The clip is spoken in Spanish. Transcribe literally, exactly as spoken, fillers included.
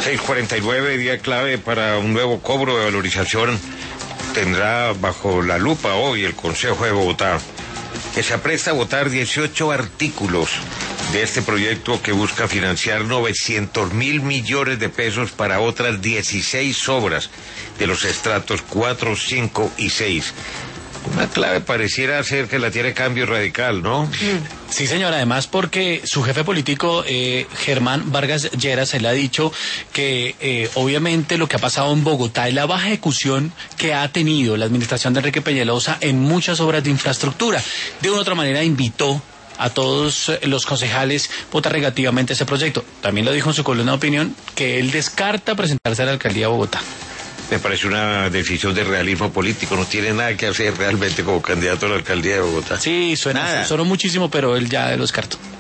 seis cuarenta y nueve, día clave para un nuevo cobro de valorización. Tendrá bajo la lupa hoy el Consejo de Bogotá, que se apresta a votar dieciocho artículos de este proyecto que busca financiar novecientos mil millones de pesos para otras dieciséis obras de los estratos cuatro, cinco y seis. Una clave pareciera ser que la tiene Cambio Radical, ¿no? Sí, señor, además porque su jefe político, eh, Germán Vargas Lleras, se le ha dicho que eh, obviamente lo que ha pasado en Bogotá es la baja ejecución que ha tenido la administración de Enrique Peñalosa en muchas obras de infraestructura. De una u otra manera invitó a todos los concejales votar negativamente ese proyecto. También lo dijo en su columna de opinión que él descarta presentarse a la alcaldía de Bogotá. Me parece una decisión de realismo político, no tiene nada que hacer realmente como candidato a la alcaldía de Bogotá. Sí, suena, sonó muchísimo, pero él ya lo descartó.